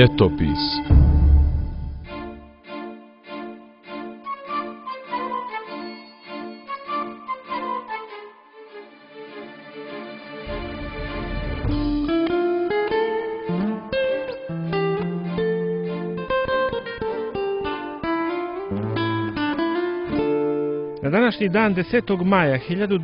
Ljetopis. Na današnji dan 10. maja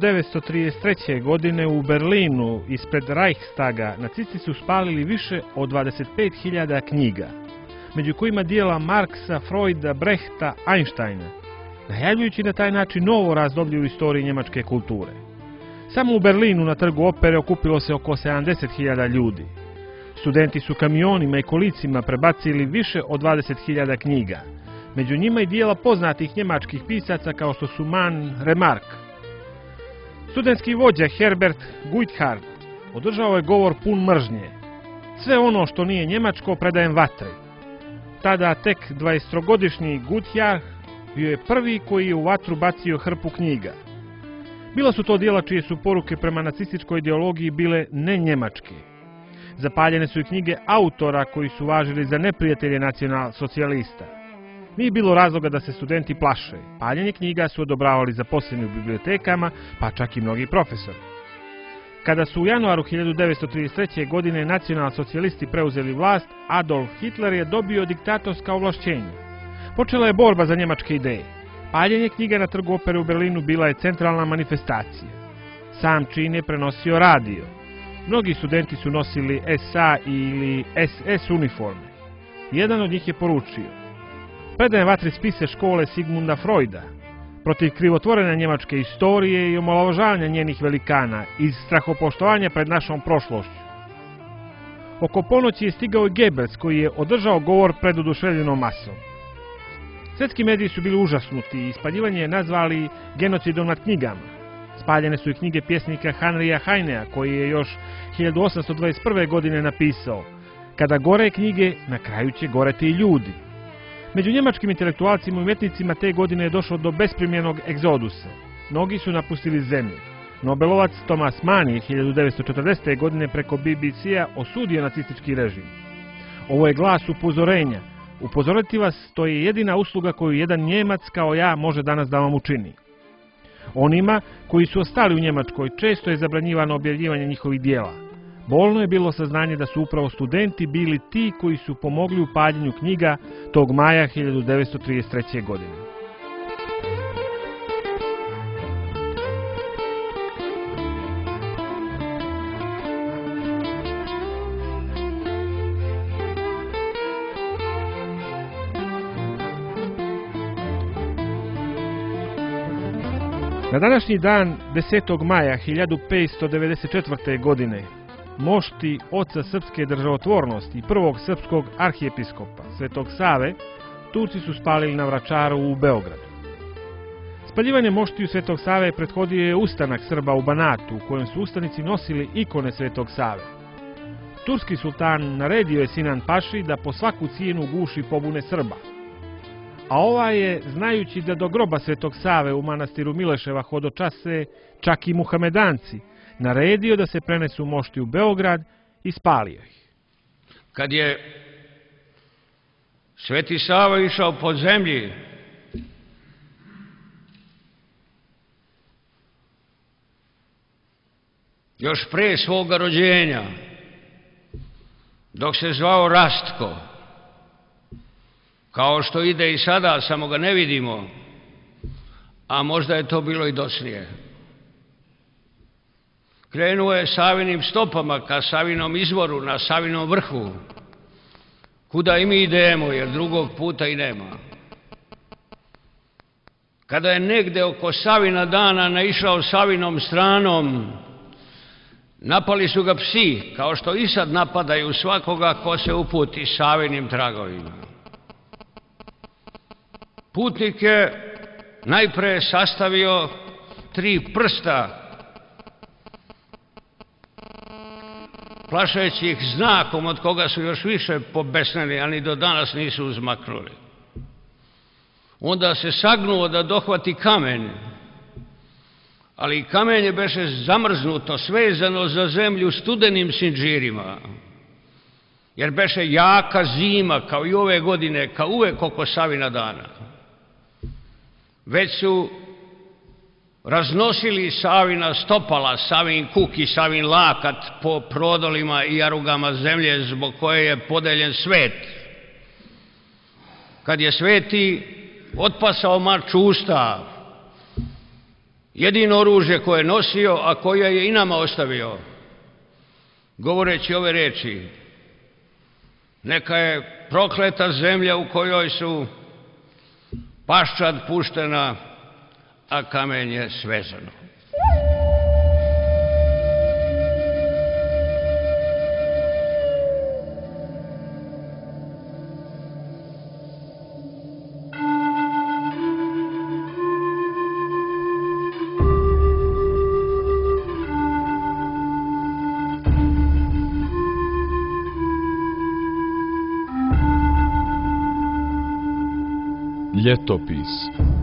1933. godine u Berlinu ispred Reichstaga nacisti su spalili više od 25.000 knjiga, među kojima dijela Marksa, Freuda, Brehta, Einsteina, najavljujući na taj način novo razdoblje u istoriji njemačke kulture. Samo u Berlinu na trgu opere okupilo se oko 70.000 ljudi. Studenti su kamionima i kolicima prebacili više od 20.000 knjiga, među njima i dijela poznatih njemačkih pisaca kao što su Mann, Remarque. Studentski vođa Herbert Guithard održao je govor pun mržnje. Sve ono što nije njemačko predajem vatri. Tada tek 23-godišnji Guithard bio je prvi koji je u vatru bacio hrpu knjiga. Bila su to dijela čije su poruke prema nacističkoj ideologiji bile ne njemačke. Zapaljene su i knjige autora koji su važili za neprijatelje nacionalsocijalista. Nije bilo razloga da se studenti plaše. Paljenje knjiga su odobravali zaposleni u bibliotekama, pa čak i mnogi profesori. Kada su u januaru 1933. godine nacionalsocijalisti preuzeli vlast, Adolf Hitler je dobio diktatorska ovlašćenja. Počela je borba za njemačke ideje. Paljenje knjiga na trgu opere u Berlinu bila je centralna manifestacija. Sam čin je prenosio radio. Mnogi studenti su nosili SA ili SS uniforme. Jedan od njih je poručio: predajem vatri spise škole Sigmunda Freuda, protiv krivotvorene njemačke istorije i omalovažavanja njenih velikana iz strahopoštovanja pred našom prošlošću. Oko ponoći je stigao i Goebbels koji je održao govor pred oduševljenom masom. Svjetski mediji su bili užasnuti i spaljivanje je nazvali genocidom nad knjigama. Spaljene su i knjige pjesnika Heinricha Heinea koji je još 1821. godine napisao: kada gore knjige, na kraju će goreti i ljudi. Među njemačkim intelektualcima i umjetnicima te godine je došlo do besprimljenog egzodusa. Mnogi su napustili zemlju. Nobelovac Thomas Mann je 1940. godine preko BBC-a osudio nacistički režim. Ovo je glas upozorenja. Upozoriti vas, to je jedina usluga koju jedan Njemac kao ja može danas da vam učini. Onima koji su ostali u Njemačkoj često je zabranjivano objavljivanje njihovih dijela. Bolno je bilo saznanje da su upravo studenti bili ti koji su pomogli u paljenju knjiga tog maja 1933. godine. Na današnji dan 10. maja 1594. godine mošti oca srpske državotvornosti i prvog srpskog arhijepiskopa, Svetog Save, Turci su spalili na Vračaru u Beogradu. Spaljivanje moštiju Svetog Save prethodio je ustanak Srba u Banatu, u kojem su ustanici nosili ikone Svetog Save. Turski sultan naredio je Sinan Paši da po svaku cijenu guši pobune Srba. A ovaj je, znajući da do groba Svetog Save u manastiru Mileševa hodočase čak i muhamedanci, naredio da se prenesu mošti u Beograd i spalio ih. Kad je Sveti Sava išao po zemlji, još pre svoga rođenja, dok se zvao Rastko, kao što ide i sada, samo ga ne vidimo, a možda je to bilo i dosnije. Krenuo je Savinim stopama ka Savinom izvoru na Savinom vrhu, kuda i mi idemo, jer drugog puta i nema. Kada je negde oko Savina dana naišao Savinom stranom, napali su ga psi, kao što i sad napadaju svakoga ko se uputi Savinim tragovima. Putnik je najpre sastavio 3 prsta, plašeći ih znakom od koga su još više pobesneli, ali do danas nisu uzmaknuli. Onda se sagnuo da dohvati kamen, ali kamenje beše zamrznuto, svezano za zemlju studenim sinđirima. jer beše jaka zima, kao i ove godine, kao uvek oko Savina dana. Već su raznosili Savina stopala, Savin kuk i Savin lakat po prodolima i jarugama zemlje zbog koje je podeljen svet. Kad je sveti otpasao mač usta, jedino oružje koje je nosio, a koje je i nama ostavio, govoreći ove reči: neka je prokleta zemlja u kojoj su paščad puštena, a kamenje svezano. Ljetopis.